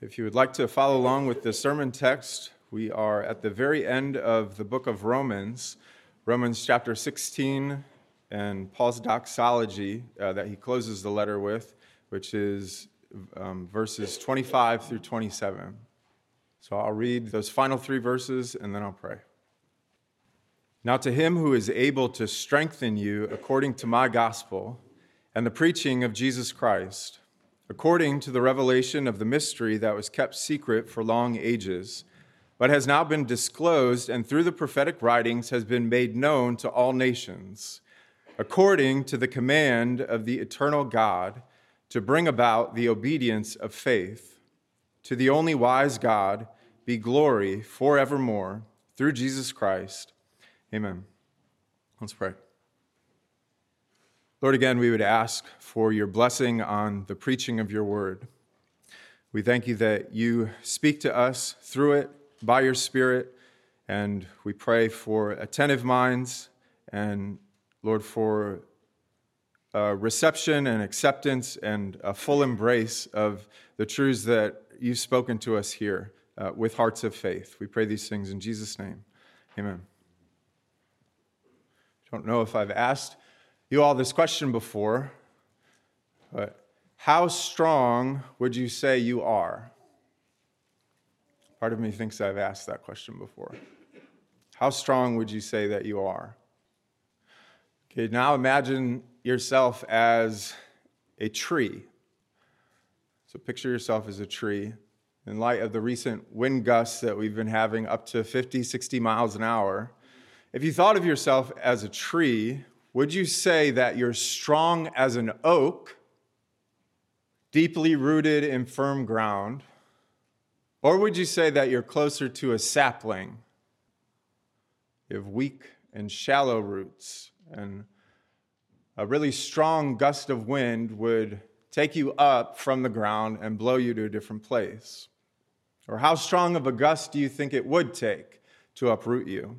If you would like to follow along with the sermon text, we are at the very end of the book of Romans, Romans chapter 16, and Paul's doxology that he closes the letter with, which is verses 25 through 27. So I'll read those final three verses and then I'll pray. Now to him who is able to strengthen you according to my gospel and the preaching of Jesus Christ, according to the revelation of the mystery that was kept secret for long ages, but has now been disclosed and through the prophetic writings has been made known to all nations, according to the command of the eternal God, to bring about the obedience of faith. To the only wise God be glory forevermore, through Jesus Christ. Amen. Let's pray. Lord, again, we would ask for your blessing on the preaching of your word. We thank you that you speak to us through it by your Spirit, and we pray for attentive minds and, Lord, for reception and acceptance and a full embrace of the truths that you've spoken to us here with hearts of faith. We pray these things in Jesus' name. Amen. I don't know if I've asked you all this question before, but how strong would you say you are? Part of me thinks I've asked that question before. How strong would you say that you are? Okay, now imagine yourself as a tree. So picture yourself as a tree. In light of the recent wind gusts that we've been having up to 50, 60 miles an hour, if you thought of yourself as a tree, would you say that you're strong as an oak, deeply rooted in firm ground? Or would you say that you're closer to a sapling? You have weak and shallow roots, and a really strong gust of wind would take you up from the ground and blow you to a different place. Or how strong of a gust do you think it would take to uproot you?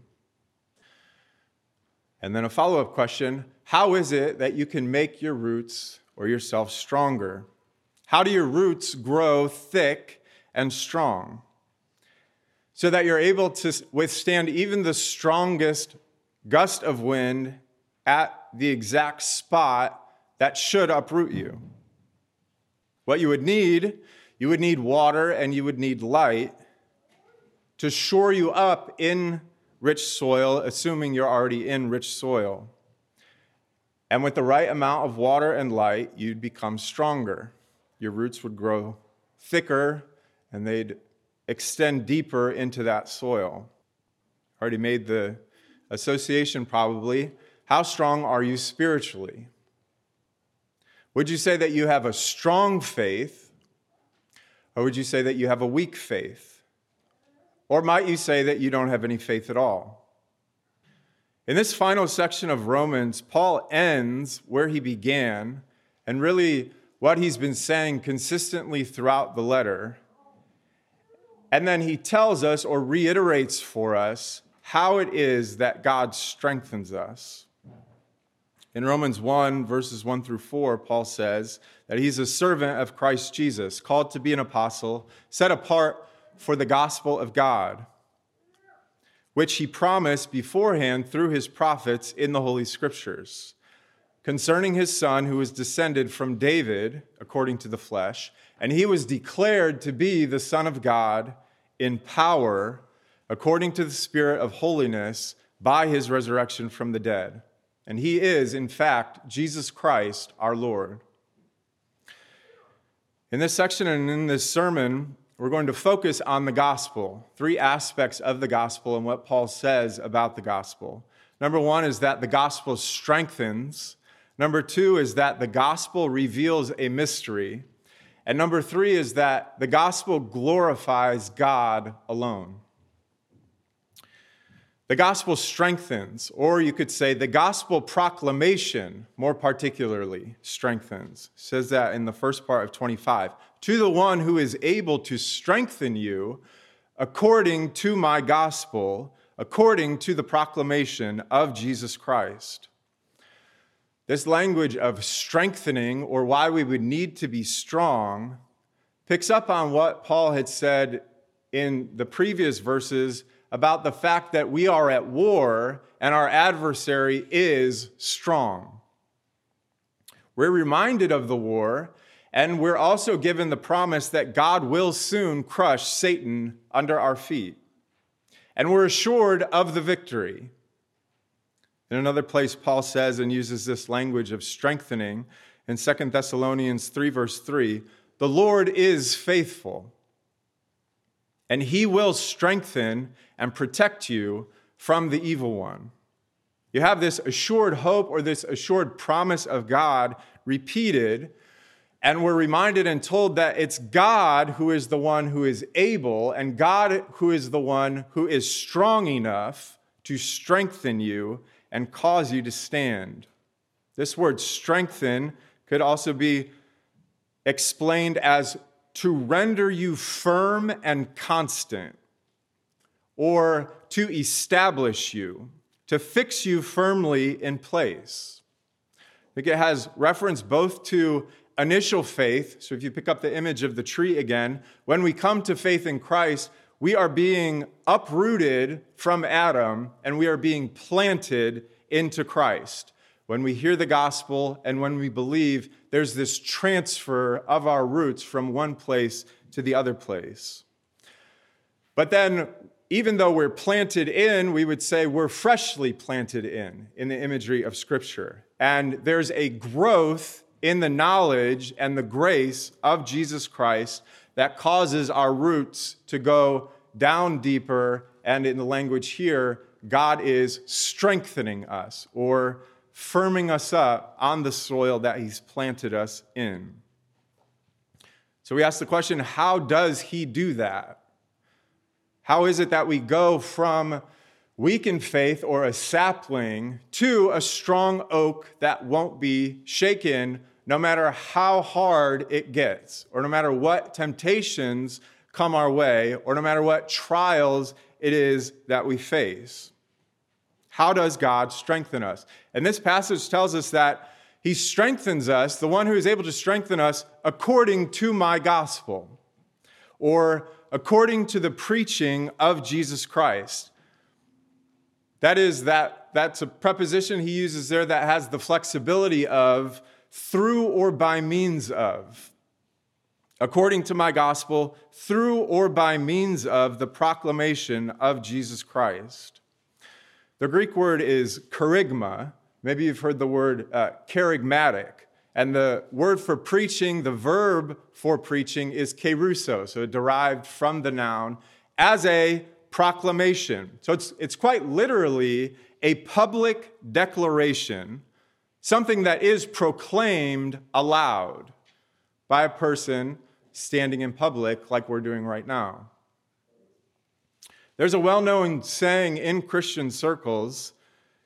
And then a follow-up question, how is it that you can make your roots or yourself stronger? How do your roots grow thick and strong so that you're able to withstand even the strongest gust of wind at the exact spot that should uproot you? What you would need water and you would need light to shore you up in rich soil, assuming you're already in rich soil. And with the right amount of water and light, you'd become stronger. Your roots would grow thicker and they'd extend deeper into that soil. Already made the association probably. How strong are you spiritually? Would you say that you have a strong faith, or would you say that you have a weak faith? Or might you say that you don't have any faith at all? In this final section of Romans, Paul ends where he began, and really what he's been saying consistently throughout the letter. And then he tells us or reiterates for us how it is that God strengthens us. In Romans 1, verses 1 through 4, Paul says that he's a servant of Christ Jesus, called to be an apostle, set apart for the gospel of God, which he promised beforehand through his prophets in the Holy Scriptures, concerning his son who was descended from David according to the flesh, and he was declared to be the Son of God in power according to the Spirit of holiness by his resurrection from the dead. And he is, in fact, Jesus Christ, our Lord. In this section and in this sermon, we're going to focus on the gospel, three aspects of the gospel and what Paul says about the gospel. Number one is that the gospel strengthens. Number two is that the gospel reveals a mystery. And number three is that the gospel glorifies God alone. The gospel strengthens, or you could say the gospel proclamation, more particularly, strengthens. It says that in the first part of 25. To the one who is able to strengthen you according to my gospel, according to the proclamation of Jesus Christ. This language of strengthening, or why we would need to be strong, picks up on what Paul had said in the previous verses about the fact that we are at war and our adversary is strong. We're reminded of the war, and we're also given the promise that God will soon crush Satan under our feet. And we're assured of the victory. In another place, Paul says and uses this language of strengthening in 2 Thessalonians 3, verse 3, the Lord is faithful, and he will strengthen and protect you from the evil one. You have this assured hope or this assured promise of God repeated, and we're reminded and told that it's God who is the one who is able, and God who is the one who is strong enough to strengthen you and cause you to stand. This word strengthen could also be explained as to render you firm and constant, or to establish you, to fix you firmly in place. I think it has reference both to initial faith. So if you pick up the image of the tree again, when we come to faith in Christ, we are being uprooted from Adam and we are being planted into Christ. When we hear the gospel and when we believe, there's this transfer of our roots from one place to the other place. But then, even though we're planted in, we would say we're freshly planted in the imagery of Scripture. And there's a growth in the knowledge and the grace of Jesus Christ that causes our roots to go down deeper. And in the language here, God is strengthening us or firming us up on the soil that he's planted us in. So we ask the question, how does he do that? How is it that we go from weak in faith or a sapling to a strong oak that won't be shaken no matter how hard it gets, or no matter what temptations come our way, or no matter what trials it is that we face? How does God strengthen us? And this passage tells us that he strengthens us, the one who is able to strengthen us, according to my gospel, or according to the preaching of Jesus Christ. That's a preposition he uses there that has the flexibility of through or by means of. According to my gospel, through or by means of the proclamation of Jesus Christ. The Greek word is kerygma. Maybe you've heard the word kerygmatic. And the word for preaching, the verb for preaching is keruso, so derived from the noun, as a proclamation. So it's quite literally a public declaration, something that is proclaimed aloud by a person standing in public like we're doing right now. There's a well-known saying in Christian circles,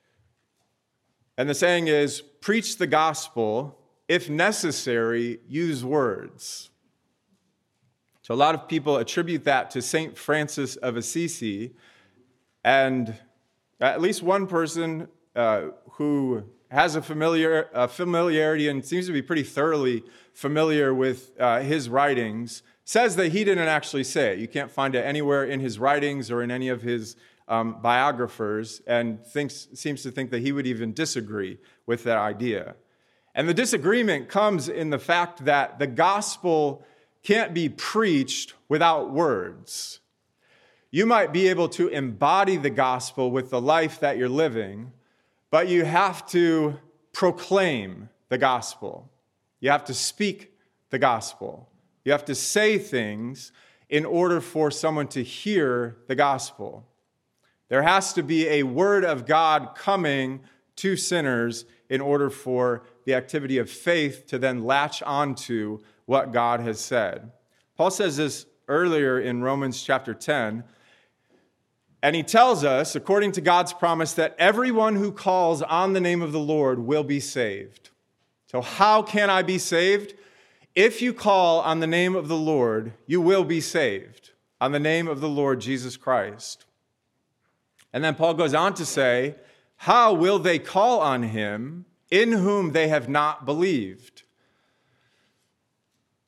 and the saying is, preach the gospel, if necessary, use words. So a lot of people attribute that to St. Francis of Assisi, and at least one person who has a familiarity and seems to be pretty thoroughly familiar with his writings says that he didn't actually say it. You can't find it anywhere in his writings or in any of his biographers, and seems to think that he would even disagree with that idea. And the disagreement comes in the fact that the gospel can't be preached without words. You might be able to embody the gospel with the life that you're living, but you have to proclaim the gospel. You have to speak the gospel. You have to say things in order for someone to hear the gospel. There has to be a word of God coming to sinners in order for the activity of faith to then latch onto what God has said. Paul says this earlier in Romans chapter 10, and he tells us, according to God's promise, that everyone who calls on the name of the Lord will be saved. So how can I be saved? If you call on the name of the Lord, you will be saved, on the name of the Lord Jesus Christ. And then Paul goes on to say, how will they call on him in whom they have not believed?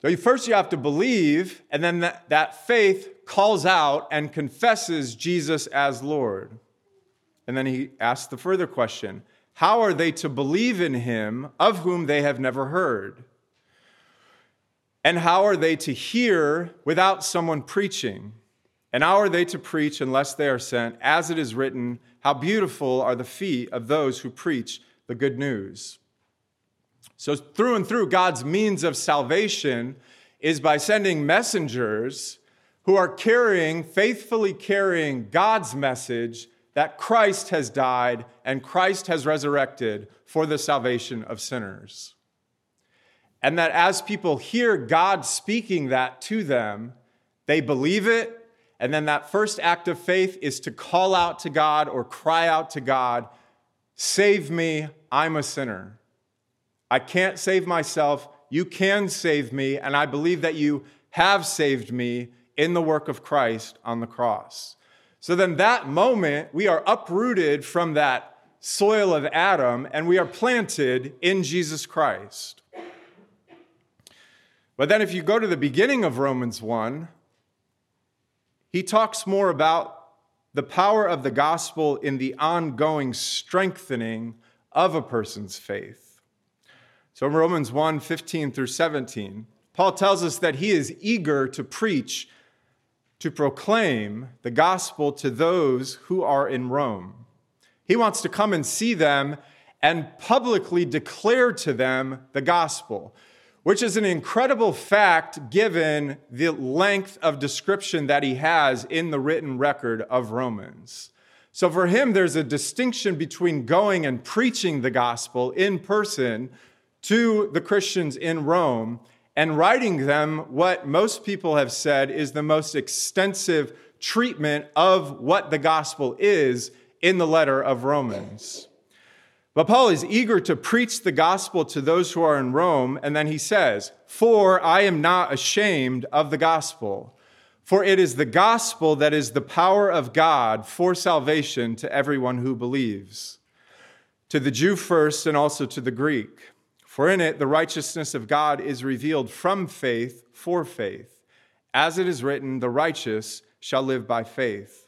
So first you have to believe, and then that faith calls out and confesses Jesus as Lord. And then he asks the further question, how are they to believe in him of whom they have never heard? And how are they to hear without someone preaching? And how are they to preach unless they are sent? As it is written, how beautiful are the feet of those who preach the good news. So through and through, God's means of salvation is by sending messengers who are faithfully carrying God's message that Christ has died and Christ has resurrected for the salvation of sinners. And that as people hear God speaking that to them, they believe it, and then that first act of faith is to call out to God or cry out to God, save me, I'm a sinner. I can't save myself, you can save me, and I believe that you have saved me in the work of Christ on the cross. So then that moment, we are uprooted from that soil of Adam, and we are planted in Jesus Christ. But then if you go to the beginning of Romans 1, he talks more about the power of the gospel in the ongoing strengthening of a person's faith. So in Romans 1, 15 through 17, Paul tells us that he is eager to preach, to proclaim the gospel to those who are in Rome. He wants to come and see them and publicly declare to them the gospel, which is an incredible fact given the length of description that he has in the written record of Romans. So for him, there's a distinction between going and preaching the gospel in person to the Christians in Rome and writing them what most people have said is the most extensive treatment of what the gospel is in the letter of Romans. But Paul is eager to preach the gospel to those who are in Rome, and then he says, "For I am not ashamed of the gospel, for it is the gospel that is the power of God for salvation to everyone who believes, to the Jew first and also to the Greek. For in it the righteousness of God is revealed from faith for faith. As it is written, the righteous shall live by faith."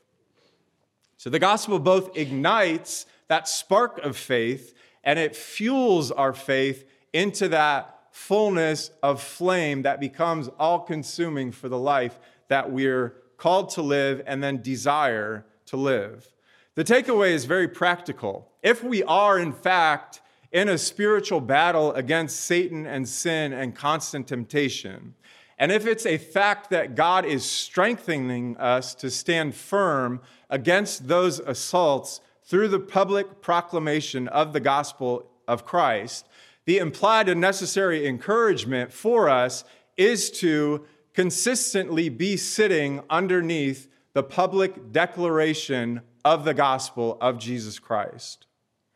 So the gospel both ignites that spark of faith, and it fuels our faith into that fullness of flame that becomes all-consuming for the life that we're called to live and then desire to live. The takeaway is very practical. If we are, in fact, in a spiritual battle against Satan and sin and constant temptation, and if it's a fact that God is strengthening us to stand firm against those assaults through the public proclamation of the gospel of Christ, the implied and necessary encouragement for us is to consistently be sitting underneath the public declaration of the gospel of Jesus Christ.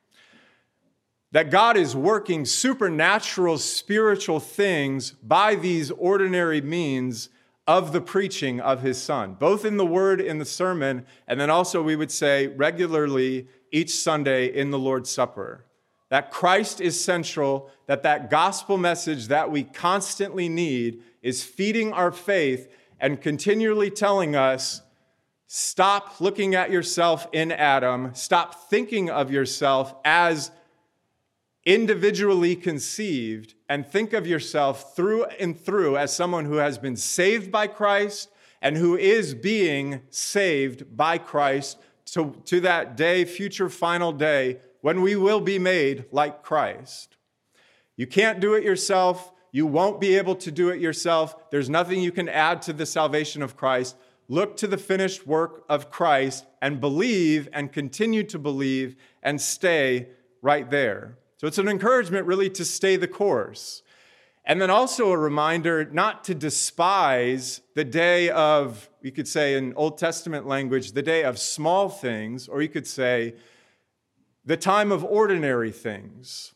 That God is working supernatural spiritual things by these ordinary means of the preaching of his Son, both in the word, in the sermon, and then also we would say regularly each Sunday in the Lord's Supper. That Christ is central, that gospel message that we constantly need is feeding our faith and continually telling us, stop looking at yourself in Adam, stop thinking of yourself as individually conceived, and think of yourself through and through as someone who has been saved by Christ and who is being saved by Christ to that day, future final day, when we will be made like Christ. You can't do it yourself. You won't be able to do it yourself. There's nothing you can add to the salvation of Christ. Look to the finished work of Christ and believe and continue to believe and stay right there. So it's an encouragement really to stay the course. And then also a reminder not to despise the day of, you could say in Old Testament language, the day of small things, or you could say the time of ordinary things.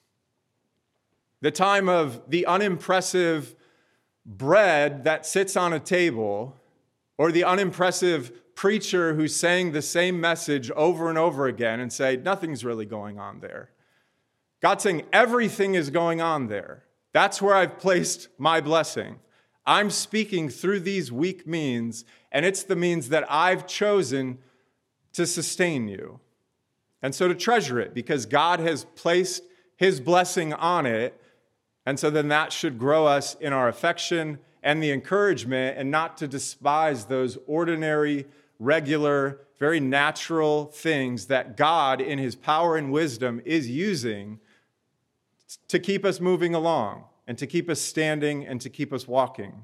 The time of the unimpressive bread that sits on a table, or the unimpressive preacher who's saying the same message over and over again and say, nothing's really going on there. God's saying everything is going on there. That's where I've placed my blessing. I'm speaking through these weak means, and it's the means that I've chosen to sustain you. And so to treasure it, because God has placed his blessing on it, and so then that should grow us in our affection and the encouragement, and not to despise those ordinary, regular, very natural things that God, in his power and wisdom, is using to keep us moving along and to keep us standing and to keep us walking.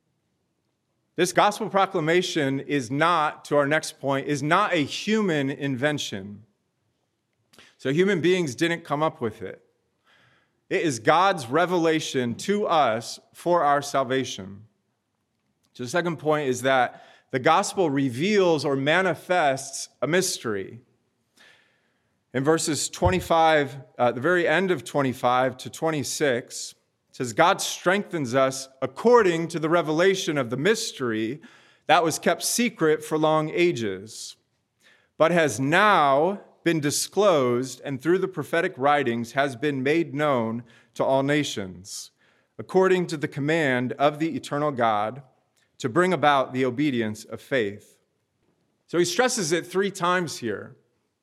This gospel proclamation is not, to our next point, is not a human invention. So human beings didn't come up with it. It is God's revelation to us for our salvation. So the second point is that the gospel reveals or manifests a mystery. In verses 25, the very end of 25 to 26, it says, God strengthens us according to the revelation of the mystery that was kept secret for long ages, but has now been disclosed and through the prophetic writings has been made known to all nations, according to the command of the eternal God, to bring about the obedience of faith. So he stresses it 3 times here.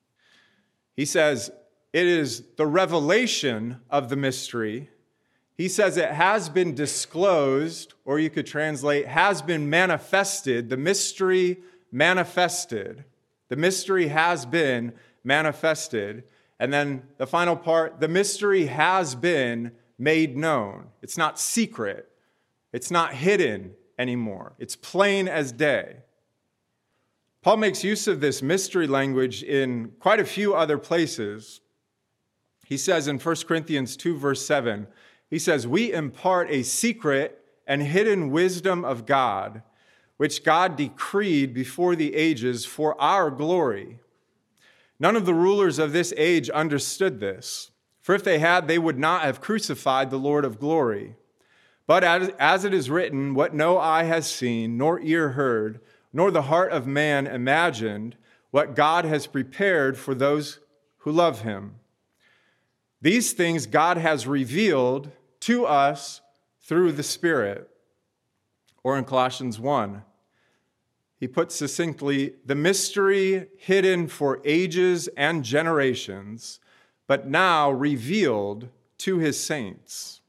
He says it is the revelation of the mystery. He says it has been disclosed, or you could translate, has been manifested. The mystery manifested. The mystery has been manifested. And then the final part, the mystery has been made known. It's not secret. It's not hidden anymore. It's plain as day. Paul makes use of this mystery language in quite a few other places. He says in 1 Corinthians 2, verse 7, he says, we impart a secret and hidden wisdom of God, which God decreed before the ages for our glory. None of the rulers of this age understood this, for if they had, they would not have crucified the Lord of glory. But as it is written, what no eye has seen, nor ear heard, nor the heart of man imagined, what God has prepared for those who love him. These things God has revealed to us through the Spirit. Or in Colossians 1, he puts succinctly, the mystery hidden for ages and generations, but now revealed to his saints.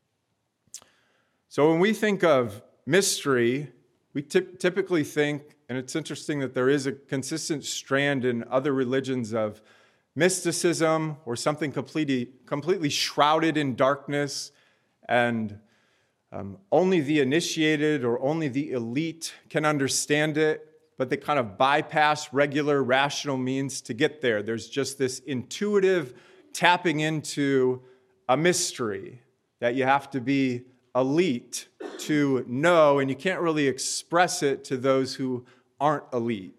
So when we think of mystery, we typically think, and it's interesting that there is a consistent strand in other religions of mysticism or something completely shrouded in darkness, and only the initiated or only the elite can understand it, but they kind of bypass regular rational means to get there. There's just this intuitive tapping into a mystery that you have to be elite to know, and you can't really express it to those who aren't elite.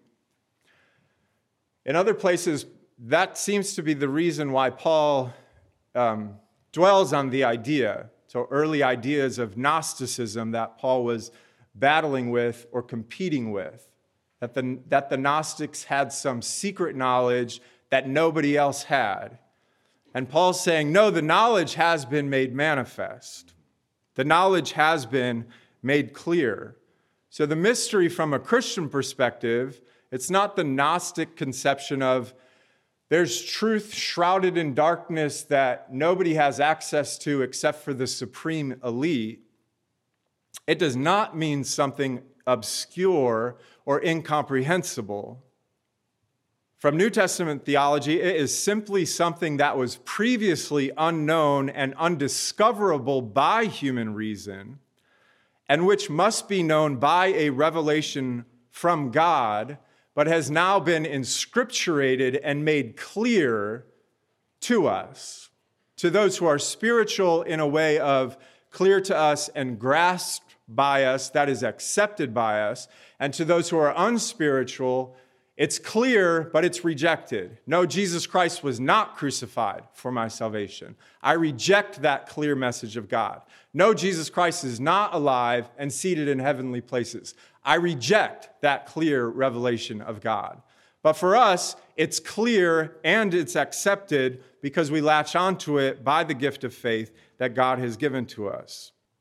In other places, that seems to be the reason why Paul dwells on the idea. So early ideas of Gnosticism that Paul was battling with or competing with, that the Gnostics had some secret knowledge that nobody else had. And Paul's saying, no, the knowledge has been made manifest. The knowledge has been made clear. So the mystery from a Christian perspective, it's not the Gnostic conception of there's truth shrouded in darkness that nobody has access to except for the supreme elite. It does not mean something obscure or incomprehensible. From New Testament theology, it is simply something that was previously unknown and undiscoverable by human reason, and which must be known by a revelation from God, but has now been inscripturated and made clear to us, to those who are spiritual in a way of clear to us and grasped by us, that is accepted by us, and to those who are unspiritual, it's clear, but it's rejected. No, Jesus Christ was not crucified for my salvation. I reject that clear message of God. No, Jesus Christ is not alive and seated in heavenly places. I reject that clear revelation of God. But for us, it's clear and it's accepted because we latch onto it by the gift of faith that God has given to us.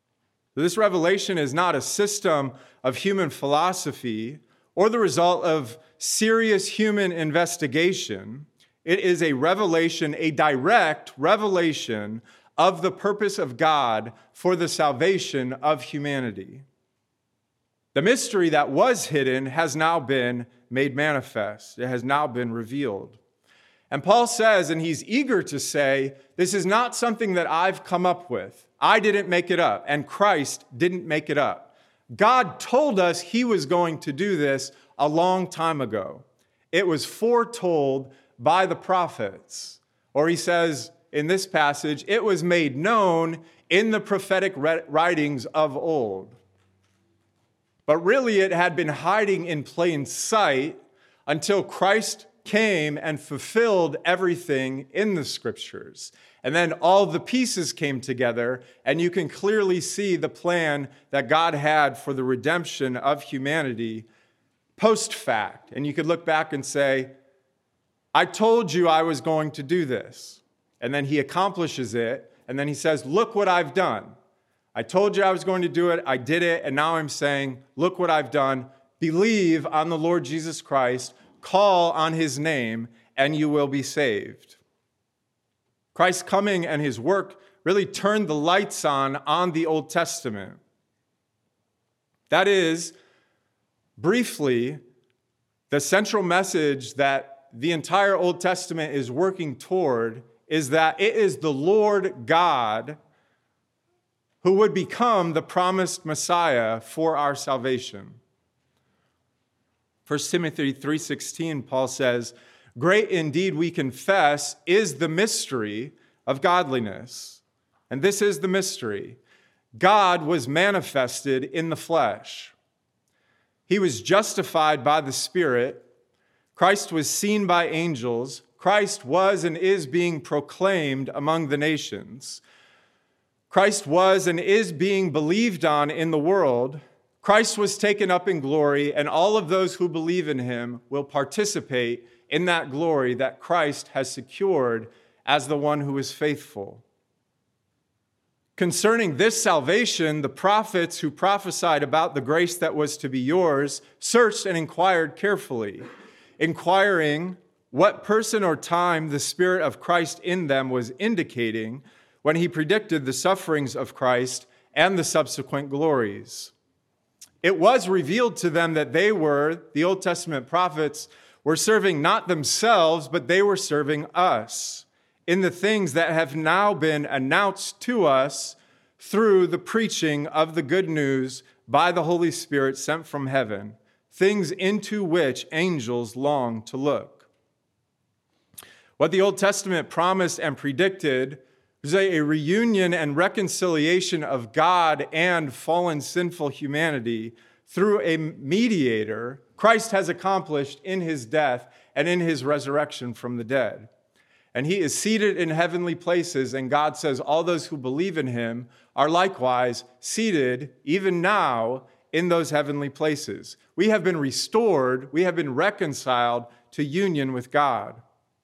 This revelation is not a system of human philosophy or the result of serious human investigation. It is a revelation, a direct revelation of the purpose of God for the salvation of humanity. The mystery that was hidden has now been made manifest. It has now been revealed. And Paul says, and he's eager to say, this is not something that I've come up with. I didn't make it up, and Christ didn't make it up. God told us he was going to do this a long time ago. It was foretold by the prophets. Or he says in this passage, it was made known in the prophetic writings of old. But really it had been hiding in plain sight until Christ came and fulfilled everything in the scriptures. And then all the pieces came together, and you can clearly see the plan that God had for the redemption of humanity post fact. And you could look back and say, I told you I was going to do this. And then he accomplishes it, and then he says, look what I've done. I told you I was going to do it, I did it, and now I'm saying, look what I've done. Believe on the Lord Jesus Christ, call on his name, and you will be saved. Christ's coming and his work really turned the lights on the Old Testament. That is, briefly, the central message that the entire Old Testament is working toward is that it is the Lord God who would become the promised Messiah for our salvation. 1 Timothy 3:16, Paul says, great indeed, we confess, is the mystery of godliness. And this is the mystery. God was manifested in the flesh. He was justified by the Spirit. Christ was seen by angels. Christ was and is being proclaimed among the nations. Christ was and is being believed on in the world. Christ was taken up in glory, and all of those who believe in him will participate in that glory that Christ has secured as the one who is faithful. Concerning this salvation, the prophets who prophesied about the grace that was to be yours searched and inquired carefully, inquiring what person or time the Spirit of Christ in them was indicating when he predicted the sufferings of Christ and the subsequent glories. It was revealed to them that the Old Testament prophets, were serving not themselves, but they were serving us in the things that have now been announced to us through the preaching of the good news by the Holy Spirit sent from heaven, things into which angels long to look. What the Old Testament promised and predicted was a reunion and reconciliation of God and fallen sinful humanity through a mediator Christ has accomplished in his death and in his resurrection from the dead. And he is seated in heavenly places, and God says all those who believe in him are likewise seated, even now, in those heavenly places. We have been restored, we have been reconciled to union with God.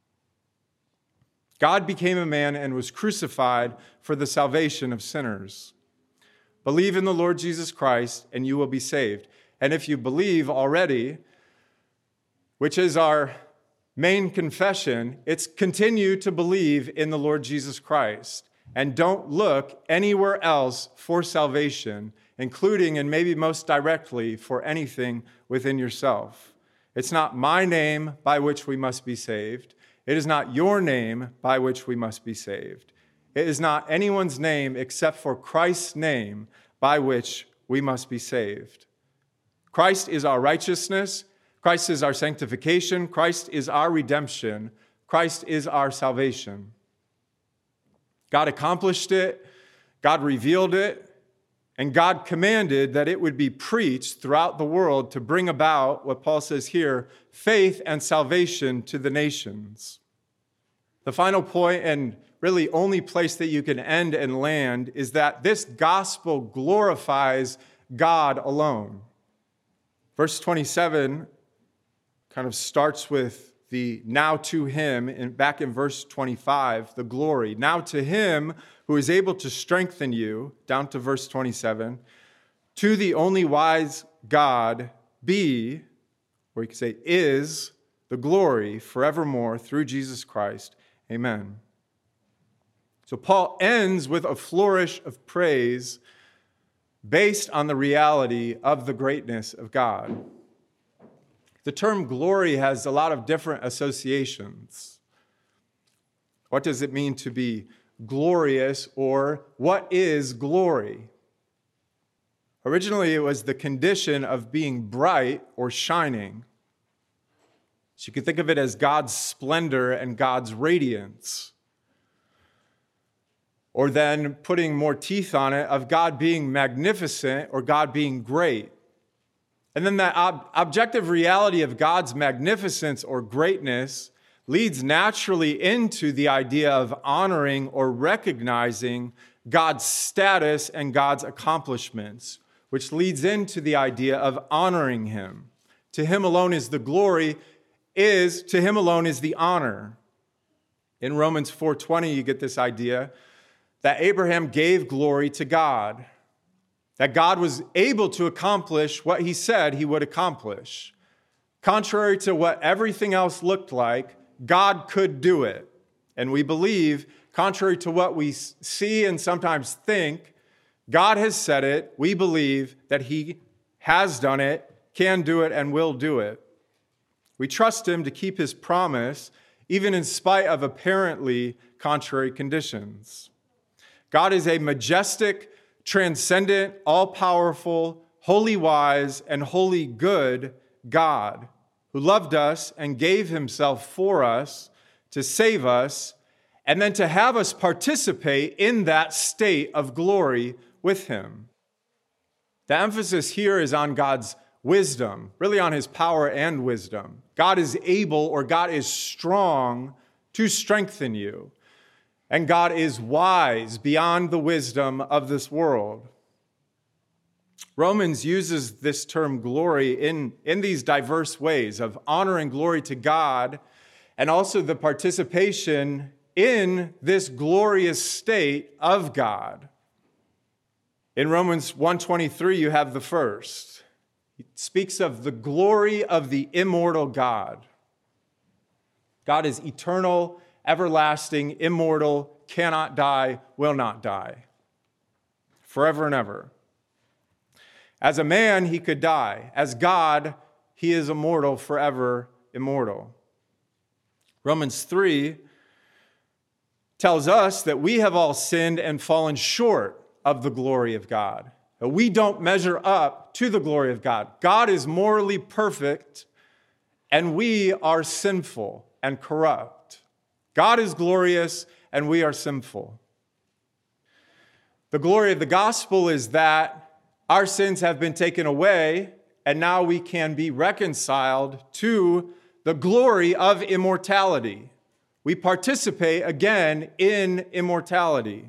God became a man and was crucified for the salvation of sinners. Believe in the Lord Jesus Christ, and you will be saved. And if you believe already, which is our main confession, it's continue to believe in the Lord Jesus Christ. And don't look anywhere else for salvation, including and maybe most directly for anything within yourself. It's not my name by which we must be saved. It is not your name by which we must be saved. It is not anyone's name except for Christ's name by which we must be saved. Christ is our righteousness. Christ is our sanctification. Christ is our redemption. Christ is our salvation. God accomplished it. God revealed it. And God commanded that it would be preached throughout the world to bring about, what Paul says here, faith and salvation to the nations. The final point, and really only place that you can end and land, is that this gospel glorifies God alone. Verse 27 kind of starts with the now to him, back in verse 25, the glory. Now to him who is able to strengthen you, down to verse 27, to the only wise God be, or you could say is, the glory forevermore through Jesus Christ. Amen. So Paul ends with a flourish of praise based on the reality of the greatness of God. The term glory has a lot of different associations. What does it mean to be glorious, or what is glory? Originally, it was the condition of being bright or shining. So you can think of it as God's splendor and God's radiance. Or then putting more teeth on it, of God being magnificent or God being great. And then that objective reality of God's magnificence or greatness leads naturally into the idea of honoring or recognizing God's status and God's accomplishments, which leads into the idea of honoring him. To him alone is the glory, to him alone is the honor. In Romans 4:20, you get this idea that Abraham gave glory to God, that God was able to accomplish what he said he would accomplish. Contrary to what everything else looked like, God could do it. And we believe, contrary to what we see and sometimes think, God has said it. We believe that he has done it, can do it, and will do it. We trust him to keep his promise, even in spite of apparently contrary conditions. God is a majestic, transcendent, all-powerful, wholly wise, and wholly good God who loved us and gave himself for us to save us and then to have us participate in that state of glory with him. The emphasis here is on God's wisdom, really on his power and wisdom. God is able, or God is strong to strengthen you. And God is wise beyond the wisdom of this world. Romans uses this term glory in these diverse ways of honor and glory to God, and also the participation in this glorious state of God. In Romans 1:23, you have the first. It speaks of the glory of the immortal God. God is eternal, everlasting, immortal, cannot die, will not die, forever and ever. As a man, he could die. As God, he is immortal, forever immortal. Romans 3 tells us that we have all sinned and fallen short of the glory of God. That we don't measure up to the glory of God. God is morally perfect, and we are sinful and corrupt. God is glorious, and we are sinful. The glory of the gospel is that our sins have been taken away, and now we can be reconciled to the glory of immortality. We participate again in immortality.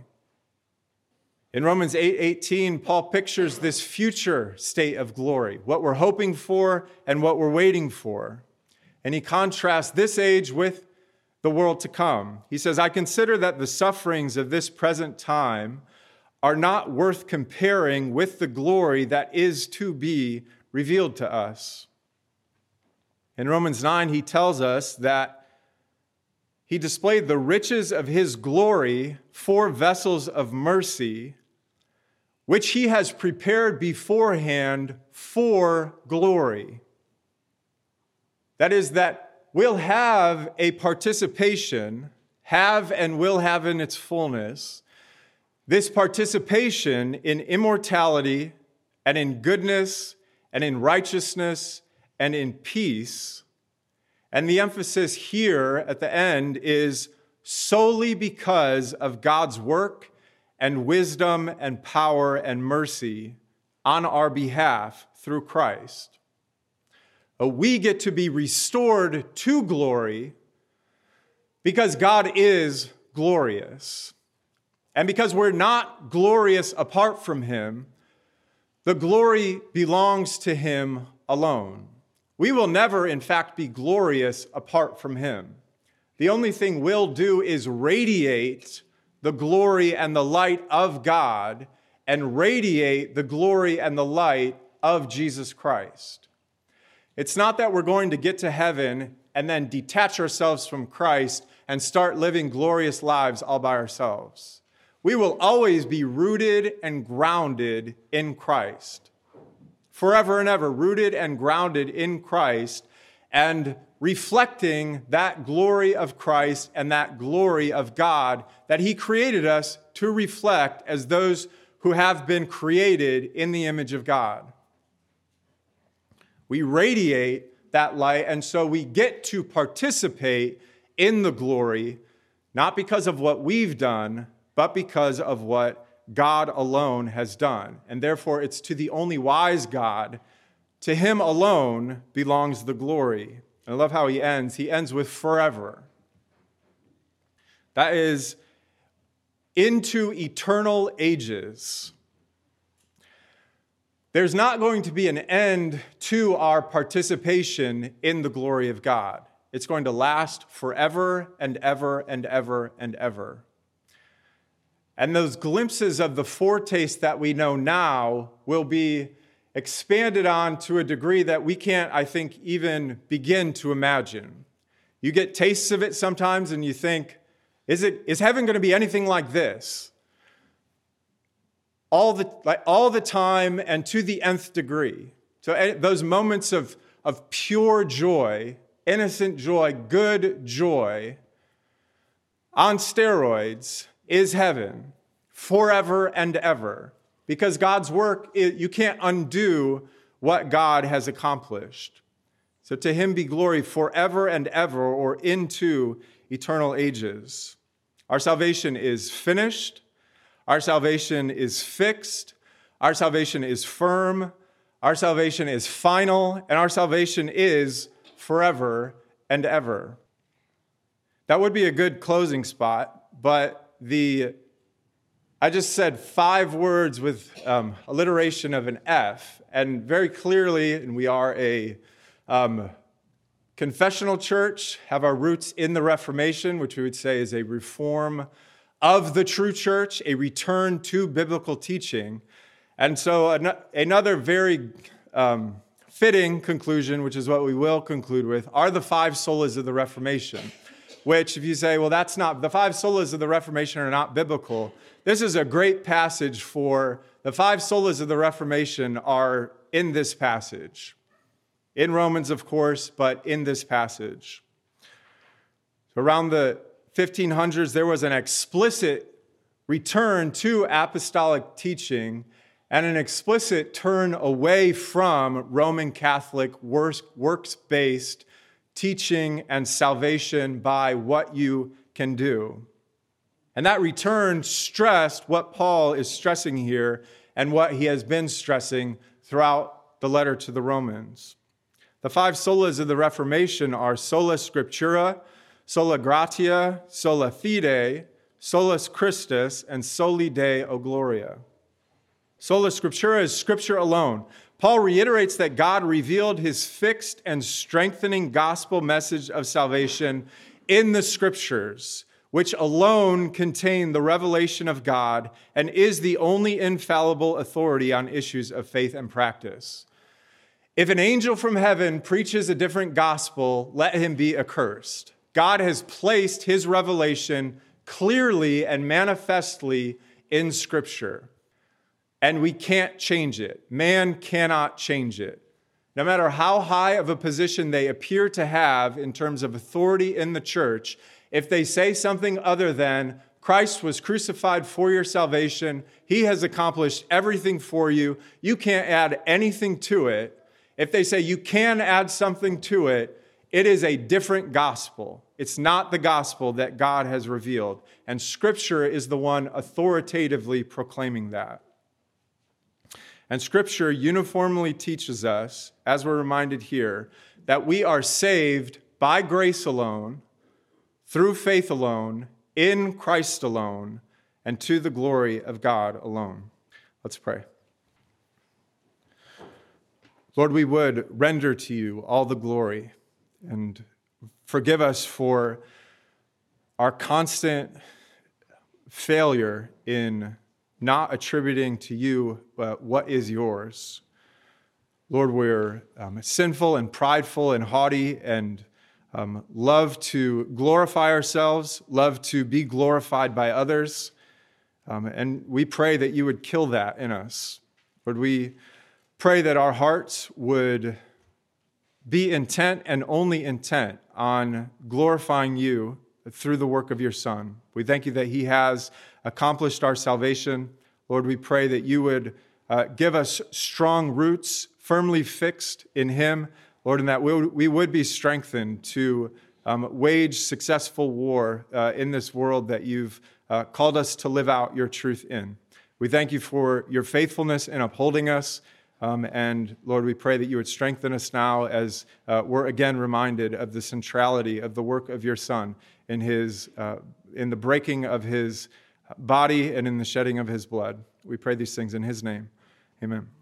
In Romans 8:18, Paul pictures this future state of glory, what we're hoping for and what we're waiting for. And he contrasts this age with the world to come. He says, I consider that the sufferings of this present time are not worth comparing with the glory that is to be revealed to us. In Romans 9, he tells us that he displayed the riches of his glory for vessels of mercy, which he has prepared beforehand for glory. That is, that we'll have a participation, have and will have in its fullness, this participation in immortality and in goodness and in righteousness and in peace. And the emphasis here at the end is solely because of God's work and wisdom and power and mercy on our behalf through Christ. We get to be restored to glory because God is glorious. And because we're not glorious apart from him, the glory belongs to him alone. We will never, in fact, be glorious apart from him. The only thing we'll do is radiate the glory and the light of God and radiate the glory and the light of Jesus Christ. It's not that we're going to get to heaven and then detach ourselves from Christ and start living glorious lives all by ourselves. We will always be rooted and grounded in Christ. Forever and ever, rooted and grounded in Christ and reflecting that glory of Christ and that glory of God that he created us to reflect as those who have been created in the image of God. We radiate that light, and so we get to participate in the glory, not because of what we've done, but because of what God alone has done. And therefore, it's to the only wise God, to him alone belongs the glory. And I love how he ends. He ends with forever. That is, into eternal ages. There's not going to be an end to our participation in the glory of God. It's going to last forever and ever and ever and ever. And those glimpses of the foretaste that we know now will be expanded on to a degree that we can't, I think, even begin to imagine. You get tastes of it sometimes and you think, is heaven going to be anything like this? All the time and to the nth degree. So those moments of pure joy, innocent joy, good joy, on steroids, is heaven forever and ever. Because God's work, you can't undo what God has accomplished. So to him be glory forever and ever, or into eternal ages. Our salvation is finished. Our salvation is fixed. Our salvation is firm. Our salvation is final. And our salvation is forever and ever. That would be a good closing spot, but I just said 5 words with alliteration of an F, and very clearly, and we are a confessional church, have our roots in the Reformation, which we would say is a reform of the true church, a return to biblical teaching. And so another very fitting conclusion, which is what we will conclude with, are the 5 solas of the Reformation, which if you say, well, that's not, the 5 solas of the Reformation are not biblical, this is a great passage for the 5 solas of the Reformation are in this passage. In Romans, of course, but in this passage. So around the 1500s, there was an explicit return to apostolic teaching and an explicit turn away from Roman Catholic works-based teaching and salvation by what you can do. And that return stressed what Paul is stressing here and what he has been stressing throughout the letter to the Romans. The 5 solas of the Reformation are sola scriptura, sola gratia, sola fide, solus Christus, and soli Deo gloria. Sola scriptura is scripture alone. Paul reiterates that God revealed his fixed and strengthening gospel message of salvation in the scriptures, which alone contain the revelation of God and is the only infallible authority on issues of faith and practice. If an angel from heaven preaches a different gospel, let him be accursed. God has placed his revelation clearly and manifestly in Scripture, and we can't change it. Man cannot change it. No matter how high of a position they appear to have in terms of authority in the church, if they say something other than, Christ was crucified for your salvation, he has accomplished everything for you, you can't add anything to it. If they say you can add something to it, it is a different gospel. It's not the gospel that God has revealed. And Scripture is the one authoritatively proclaiming that. And Scripture uniformly teaches us, as we're reminded here, that we are saved by grace alone, through faith alone, in Christ alone, and to the glory of God alone. Let's pray. Lord, we would render to you all the glory and forgive us for our constant failure in not attributing to you what is yours. Lord, we're sinful and prideful and haughty and love to glorify ourselves, love to be glorified by others. And we pray that you would kill that in us. Lord, we pray that our hearts would be intent and only intent on glorifying you through the work of your Son. We thank you that he has accomplished our salvation. Lord, we pray that you would give us strong roots, firmly fixed in him, Lord, and that we would be strengthened to wage successful war in this world that you've called us to live out your truth in. We thank you for your faithfulness in upholding us. And Lord, we pray that you would strengthen us now as we're again reminded of the centrality of the work of your Son in the breaking of his body and in the shedding of his blood. We pray these things in his name. Amen.